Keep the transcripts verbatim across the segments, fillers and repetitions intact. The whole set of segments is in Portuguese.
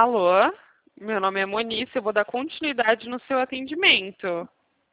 Alô? Meu nome é Monice, eu vou dar continuidade no seu atendimento.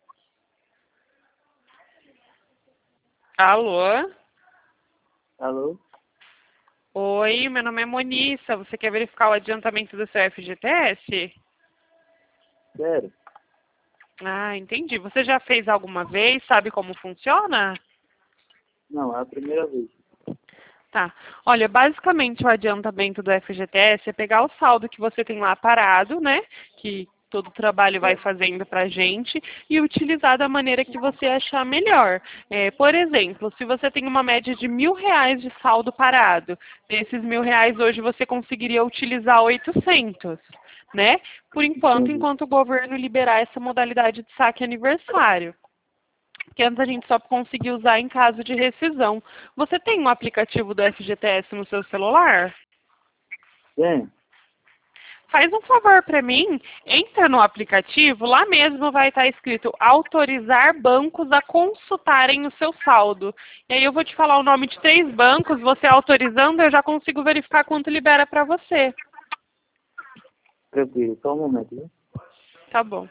Alô? Alô? Oi, meu nome é Monissa. Você quer verificar o adiantamento do seu F G T S? Sério? Ah, entendi. Você já fez alguma vez? Sabe como funciona? Não, é a primeira vez. Tá. Olha, basicamente o adiantamento do F G T S é pegar o saldo que você tem lá parado, né? Que todo o trabalho vai fazendo pra gente e utilizar da maneira que você achar melhor. É, por exemplo, se você tem uma média de mil reais de saldo parado, desses mil reais hoje você conseguiria utilizar oitocentos, né? Por enquanto, Entendi. enquanto o governo liberar essa modalidade de saque aniversário. Que antes a gente só conseguia usar em caso de rescisão. Você tem um aplicativo do F G T S no seu celular? Tem? Faz um favor para mim, entra no aplicativo, lá mesmo vai estar escrito autorizar bancos a consultarem o seu saldo. E aí eu vou te falar o nome de três bancos, você autorizando, eu já consigo verificar quanto libera para você. Tranquilo, só um momento, né? Tá bom.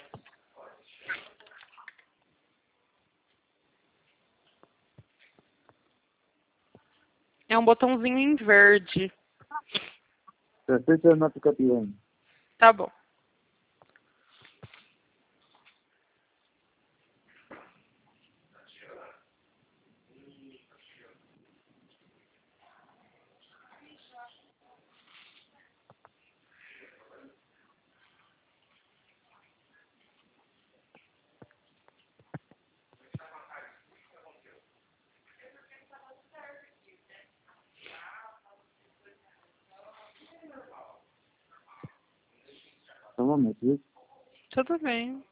É um botãozinho em verde. Tô acessando no aplicativo ainda. Tá bom. Só um momento, viu? Tudo bem.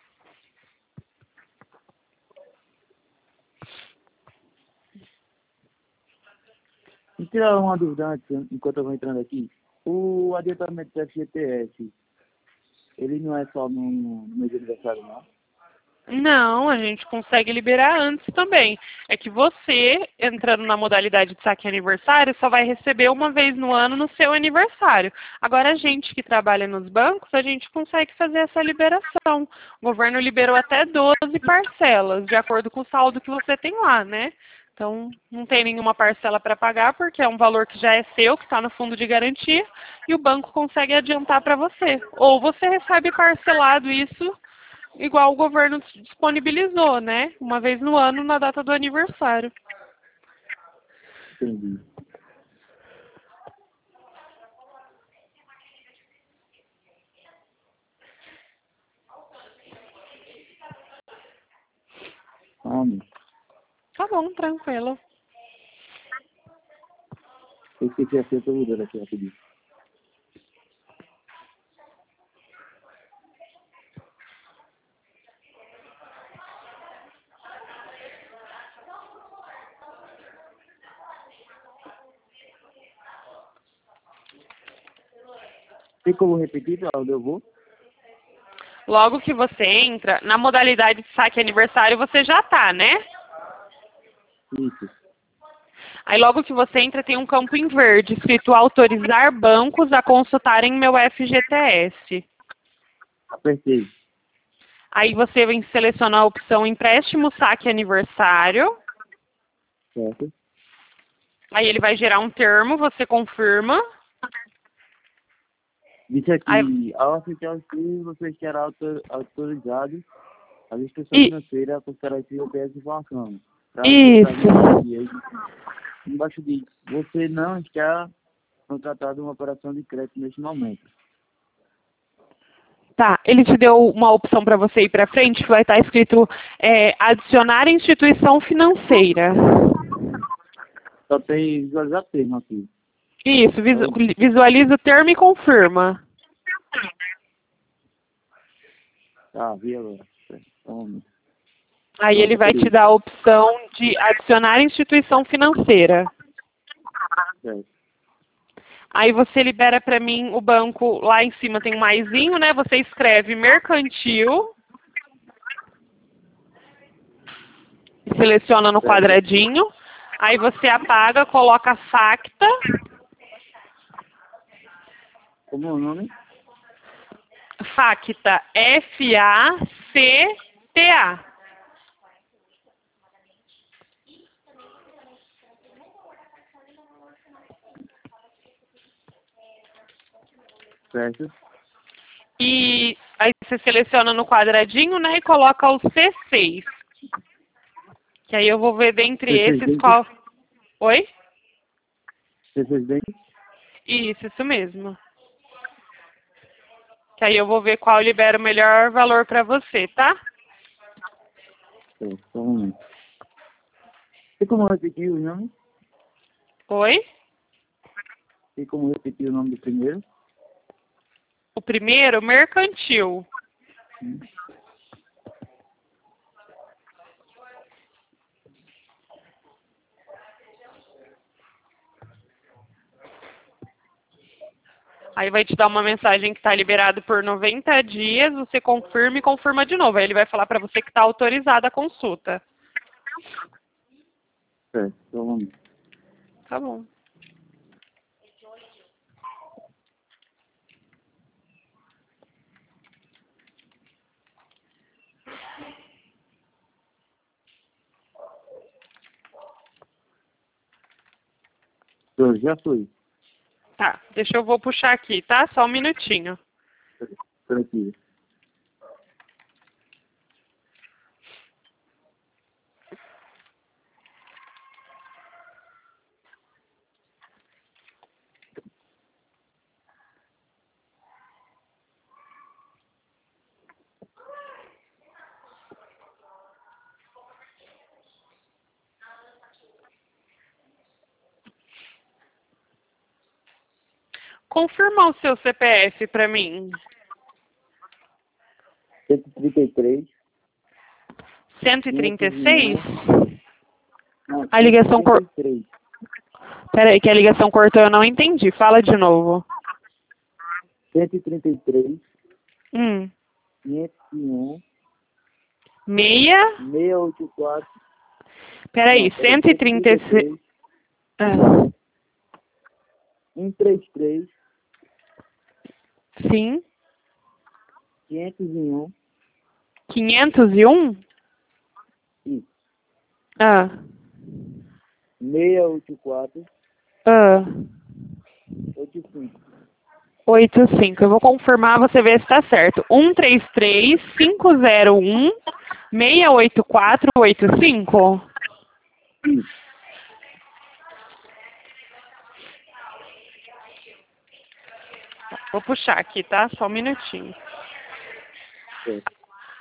Me tirar uma dúvida antes, enquanto eu vou entrando aqui. O adiantamento do F G T S, ele não é só no, no mês de aniversário, não? Não, a gente consegue liberar antes também. É que você, entrando na modalidade de saque aniversário, só vai receber uma vez no ano no seu aniversário. Agora, a gente que trabalha nos bancos, a gente consegue fazer essa liberação. O governo liberou até doze parcelas, de acordo com o saldo que você tem lá, né? Então, não tem nenhuma parcela para pagar, porque é um valor que já é seu, que está no fundo de garantia, e o banco consegue adiantar para você. Ou você recebe parcelado isso igual o governo disponibilizou, né? Uma vez no ano, na data do aniversário. Entendi. Homem, Tá bom, tranquilo. eu esqueci a senha, tô mudando aqui rapidinho. Tem como repetir pra onde eu vou? Logo que você entra, na modalidade de saque aniversário, você já tá, né? Isso. Aí logo que você entra, tem um campo em verde, escrito autorizar bancos a consultarem meu F G T S. Apertei. Aí você vem selecionar a opção empréstimo saque aniversário. Certo? Aí ele vai gerar um termo, você confirma. Disse Aí, aqui, ao aceitar os termos, você será autor, autorizado a instituição e, financeira a considerar esse I P S de informação. Pra isso. e aí, embaixo diz, você não está contratado uma operação de crédito neste momento. Tá, ele te deu uma opção para você ir para frente, que vai estar escrito é, adicionar instituição financeira. Só tem visualizar termo aqui. Isso, visu Então, visualiza o termo e confirma. tá, vi agora. Então, Aí ele pronto, vai te peraí. dar a opção de adicionar instituição financeira. Certo. Aí você libera para mim o banco, lá em cima tem um maisinho, né? Você escreve mercantil. Seleciona no Certo. quadradinho. Aí você apaga, coloca facta. Como é o nome? Facta, F A C T A. Certo. E aí você seleciona no quadradinho, né, e coloca o C seis. Que aí eu vou ver dentre C seis esses dente? qual... Oi? C seis dente? Isso, isso mesmo. Que aí eu vou ver qual libera o melhor valor para você, tá? Certo, só um momento. Tem como repetir o nome? Oi? Tem como repetir o nome do primeiro? O primeiro, mercantil. Hum. Aí vai te dar uma mensagem que está liberado por noventa dias, você confirma e confirma de novo. Aí ele vai falar para você que está autorizada a consulta. Certo, só um momento. Tá bom. Eu já fui. Tá, deixa eu vou puxar aqui, tá? Só um minutinho. Tranquilo. Confirma o seu C P F para mim. cento e trinta e três. cento e trinta e seis? Não, A ligação cor... cento e trinta e três. Peraí, que a ligação cortou, eu não entendi. Fala de novo. cento e trinta e três. Hum. quinhentos e um. Meia? seiscentos e oitenta e quatro. Peraí, Não, peraí, cento e trinta e seis. Ah, cento e trinta e três. sim. quinhentos e um. quinhentos e um? Isso. Ah. seiscentos e oitenta e quatro. Ah. oitenta e cinco. oitenta e cinco. Eu vou confirmar, você vê se está certo. um três três, cinco zero um, seis oito quatro, oito cinco. Vou puxar aqui, tá? Só um minutinho. Certo.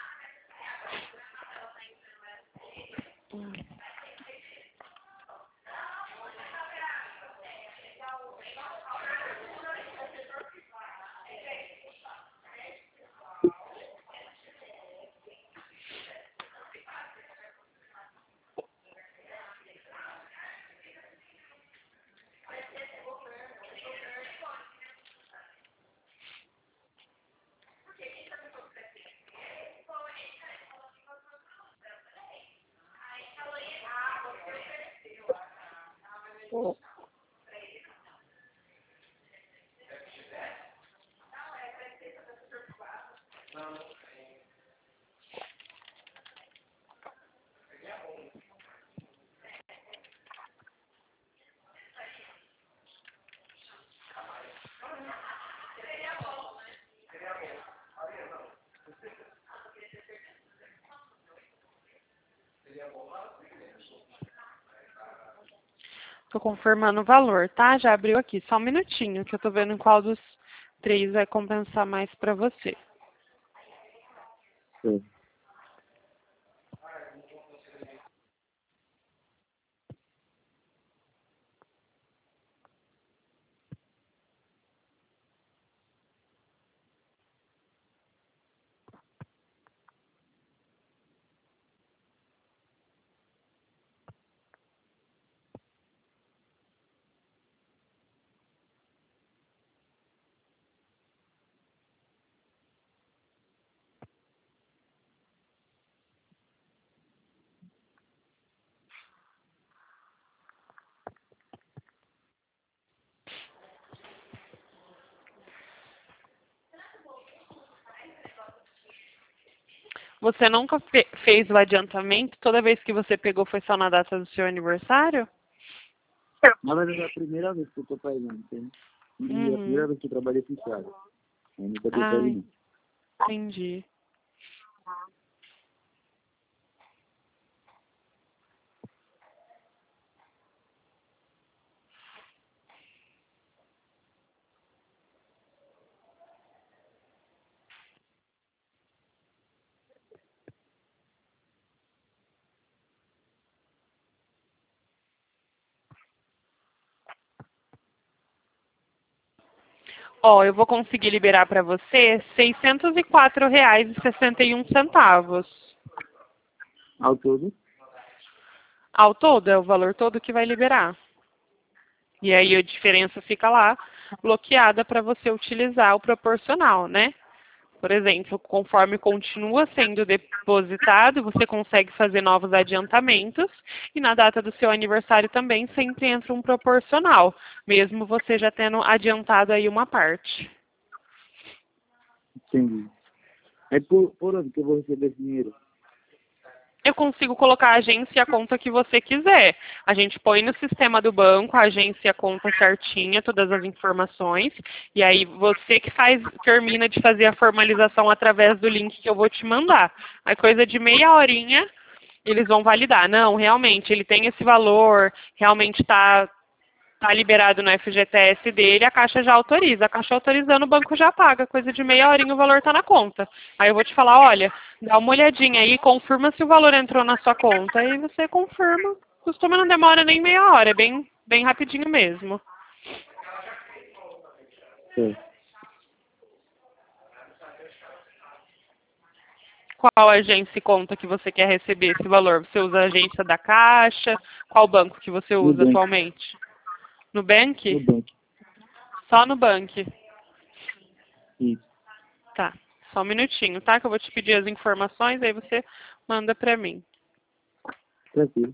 Tô confirmando o valor, tá? Já abriu aqui. Só um minutinho, que eu tô vendo qual dos três vai compensar mais para você. Certo. Você nunca fe fez o adiantamento? Toda vez que você pegou foi só na data do seu aniversário? Na verdade é a primeira vez que eu tô pagando, entende? E é a Uhum. primeira vez que eu trabalhei fechado. Eu nunca tinha Ai, pego, entendi. Ó, eu vou conseguir liberar para você seiscentos e quatro reais e sessenta e um centavos. não. Ao todo, Ao todo, é o valor todo que vai liberar. E aí a diferença fica lá bloqueada para você utilizar o proporcional, né? Por exemplo, conforme continua sendo depositado, você consegue fazer novos adiantamentos e na data do seu aniversário também sempre entra um proporcional, mesmo você já tendo adiantado aí uma parte. entendi. Aí por, por onde que eu vou receber esse dinheiro? Eu consigo colocar a agência e a conta que você quiser. A gente põe no sistema do banco, a agência e a conta certinha, todas as informações, e aí você que faz, termina de fazer a formalização através do link que eu vou te mandar. Aí coisa de meia horinha, eles vão validar. Não, realmente, ele tem esse valor, realmente está tá liberado no F G T S dele, a Caixa já autoriza. A Caixa autorizando, o banco já paga. Coisa de meia horinha o valor está na conta. Aí eu vou te falar, olha, dá uma olhadinha aí, confirma se o valor entrou na sua conta. Aí você confirma. Costuma não demora nem meia hora, é bem, bem rapidinho mesmo. É. Qual agência e conta que você quer receber esse valor? Você usa a agência da Caixa? Qual banco que você No usa banco, atualmente? no Nubank? banco. Só no Nubank. Isso, Tá. Só um minutinho, tá? Que eu vou te pedir as informações, aí você manda pra mim. tranquilo.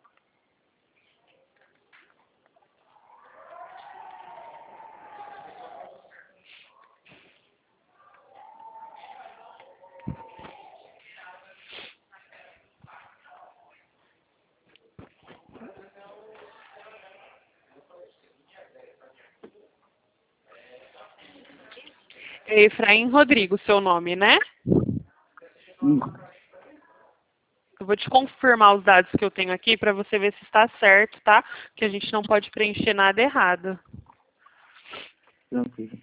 É Efraim Rodrigo, seu nome, né? Isso, Eu vou te confirmar os dados que eu tenho aqui para você ver se está certo, tá? Que a gente não pode preencher nada errado. tranquilo.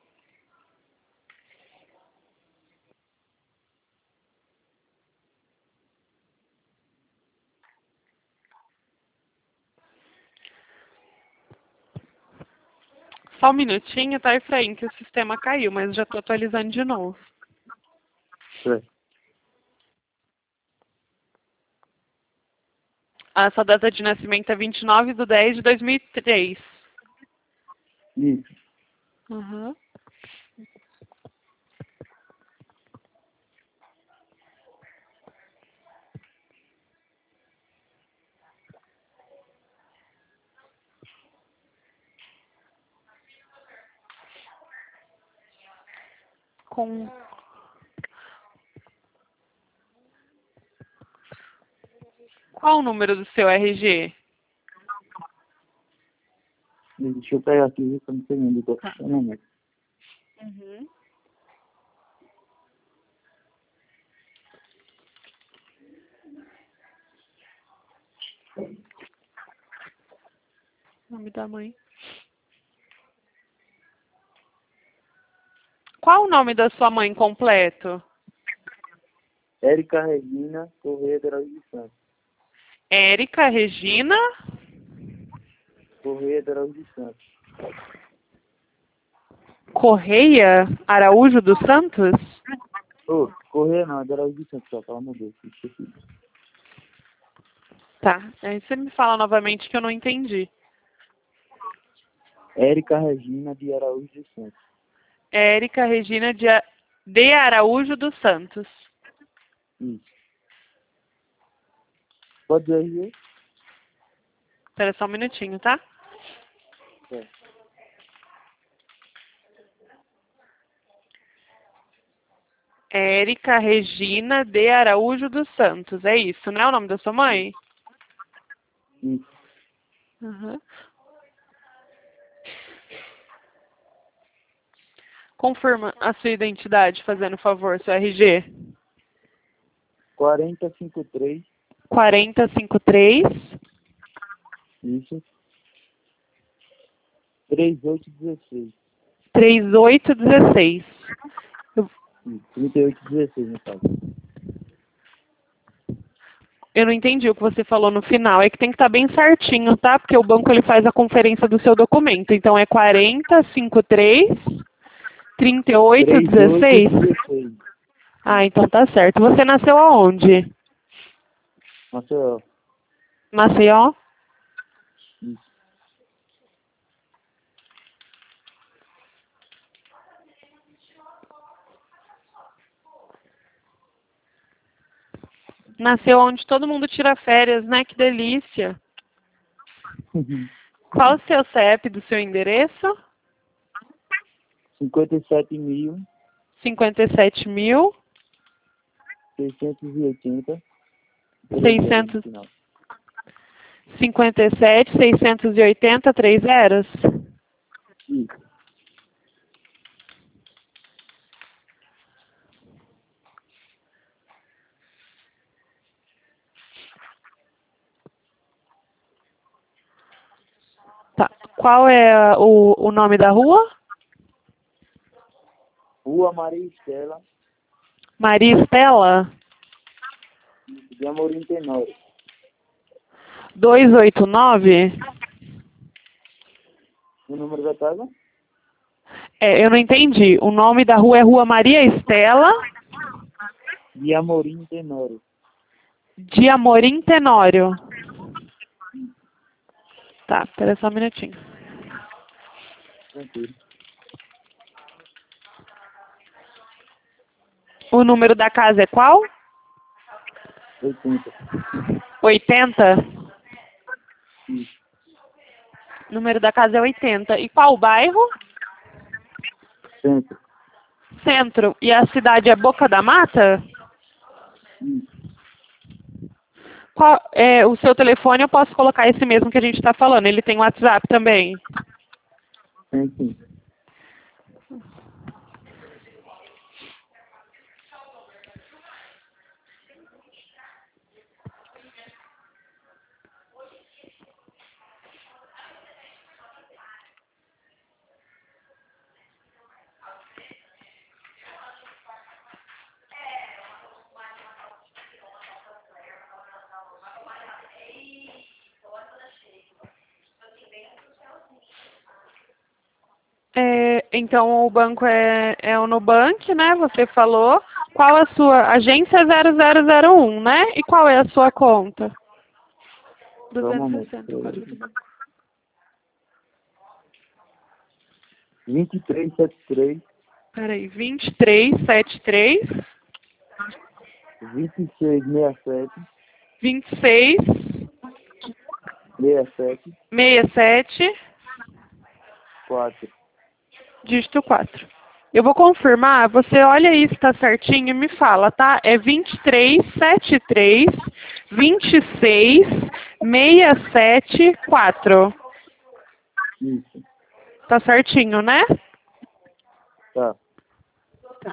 Só um minutinho, tá, Efraim, que o sistema caiu, mas eu já estou atualizando de novo. É. A sua data de nascimento é vinte e nove de dez de dois mil e três. Isso, Uhum. Com... Qual o número do seu R G? deixa eu pegar aqui, que eu não sei nem do que eu tô Tá. falando, mas... Uhum. Nome da mãe. Qual o nome da sua mãe completo? Érica Regina Correia de Araújo de Santos. Érica Regina Correia de Araújo de Santos. Correia Araújo dos Santos? Ô, Correia não, é de Araújo de Santos, só, pelo amor de Deus, esqueci. Tá. Aí você me fala novamente que eu não entendi. Érica Regina de Araújo de Santos. Érica Regina de, A- de Araújo dos Santos. Isso. Pode dizer aí? Espera só um minutinho, tá? É. Érica Regina de Araújo dos Santos. É isso, não é o nome da sua mãe? Isso. Uhum. Confirma a sua identidade, fazendo favor, seu R G. quarenta e cinco três. quarenta cinquenta e três. Isso. trinta e oito dezesseis. trinta e oito dezesseis. Eu, Isso. trinta e oito dezesseis, no caso. eu não entendi o que você falou no final. É que tem que estar bem certinho, tá? Porque o banco ele faz a conferência do seu documento. Então é quarenta cinquenta e três, trinta e oito dezesseis. trinta e oito dezesseis. Ah, então tá certo. Você nasceu aonde? Maceió. Maceió? Isso. Nasceu onde todo mundo tira férias, né? Que delícia. Qual o seu C E P do seu endereço? cinquenta e sete mil. cinquenta e sete mil. seiscentos e oitenta. seiscentos. cinquenta e sete, seiscentos e oitenta, três zeros? Isso. Tá. Qual é o, o nome da rua? Rua Maria Estela, Maria Estela? de Amorim Tenório. duzentos e oitenta e nove? O número da casa? É, eu não entendi. O nome da rua é Rua Maria Estela De Amorim Tenório. de Amorim Tenório. Tá, espera só um minutinho. Tranquilo. O número da casa é qual? oitenta. oitenta? Isso. O número da casa é oitenta. E qual o bairro? Centro. Centro. E a cidade é Boca da Mata? Isso. Qual, é, o seu telefone eu posso colocar esse mesmo que a gente está falando. Ele tem WhatsApp também. Tem sim. É, então o banco é, é o Nubank, né? Você falou. Qual a sua agência zero zero zero um, né? E qual é a sua conta? Só um duzentos e momento. sessenta, código do banco. vinte e três setenta e três. Peraí, vinte e três setenta e três, vinte e seis sessenta e sete. vinte e seis sessenta e sete. sessenta e sete, quatro. dígito quatro. Eu vou confirmar, você olha aí se está certinho e me fala, tá? É vinte e três setenta e três, vinte e seis sessenta e sete, quatro. Isso. Tá certinho, né? Tá. Tá.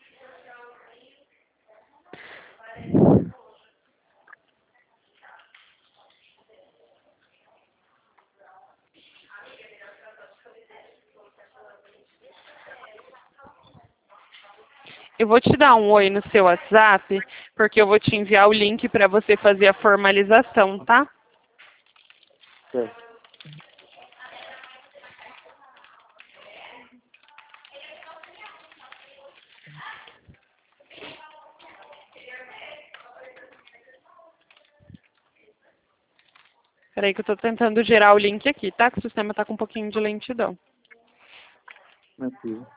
Eu vou te dar um oi no seu WhatsApp, porque eu vou te enviar o link para você fazer a formalização, tá? Certo. Peraí que eu tô tentando gerar o link aqui, tá? Que o sistema tá com um pouquinho de lentidão. Tranquilo.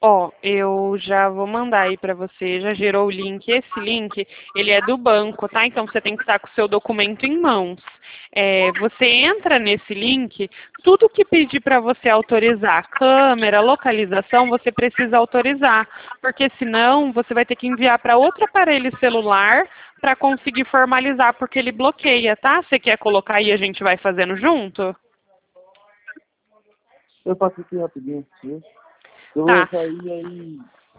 Ó, eu já vou mandar aí para você, já gerou o link. Esse link, ele é do banco, tá? Então você tem que estar com o seu documento em mãos. É, você entra nesse link, tudo que pedir para você autorizar, câmera, localização, você precisa autorizar, porque senão você vai ter que enviar para outro aparelho celular para conseguir formalizar, porque ele bloqueia, tá? Você quer colocar aí e a gente vai fazendo junto? Eu faço aqui rapidinho, viu? Eu Tá. vou sair aí.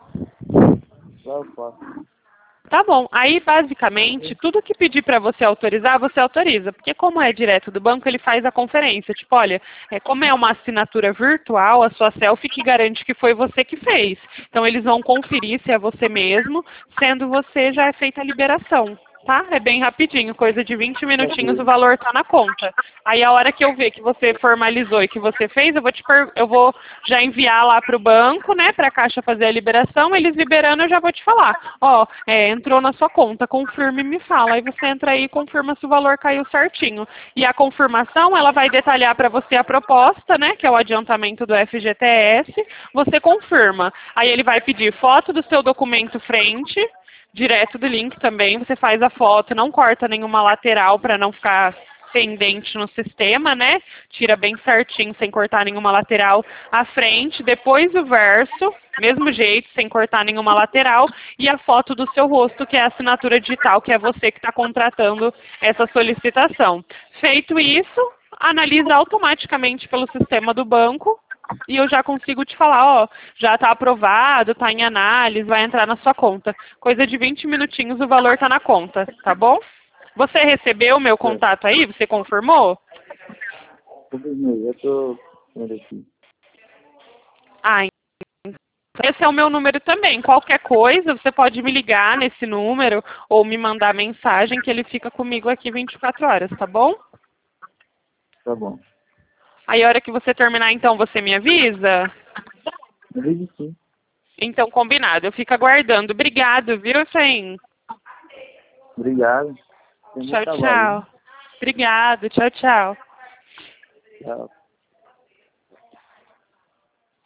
Lá eu faço. Tá bom. Aí, basicamente, tudo que pedir para você autorizar, você autoriza. Porque como é direto do banco, ele faz a conferência. Tipo, olha, é, como é uma assinatura virtual, a sua selfie que garante que foi você que fez. Então, eles vão conferir se é você mesmo, sendo você já é feita a liberação. Tá? É bem rapidinho, coisa de vinte minutinhos o valor tá na conta. Aí a hora que eu ver que você formalizou e que você fez, eu vou te per... eu vou já enviar lá para o banco, né, para a Caixa fazer a liberação, eles liberando eu já vou te falar. Ó, é, entrou na sua conta, confirme e me fala. Aí você entra aí e confirma se o valor caiu certinho. E a confirmação, ela vai detalhar para você a proposta, né, que é o adiantamento do F G T S, você confirma. Aí ele vai pedir foto do seu documento frente, direto do link também, você faz a foto, não corta nenhuma lateral para não ficar pendente no sistema, né? Tira bem certinho, sem cortar nenhuma lateral à frente, depois o verso, mesmo jeito, sem cortar nenhuma lateral, e a foto do seu rosto, que é a assinatura digital, que é você que está contratando essa solicitação. Feito isso, analisa automaticamente pelo sistema do banco, e eu já consigo te falar, ó, já está aprovado, está em análise, vai entrar na sua conta. Coisa de vinte minutinhos o valor está na conta, tá bom? Você recebeu o meu contato aí? Você confirmou? Confirmei, eu tô vendo aqui. Ah, então esse é o meu número também. Qualquer coisa, você pode me ligar nesse número ou me mandar mensagem que ele fica comigo aqui vinte e quatro horas, tá bom? Tá bom. Aí a hora que você terminar, então, você me avisa? Eu vejo sim. Então, combinado. Eu fico aguardando. Obrigado, viu, Efraim? Obrigado. Tem muito Tchau, trabalho, tchau. né? Obrigado. Tchau, tchau. Tchau.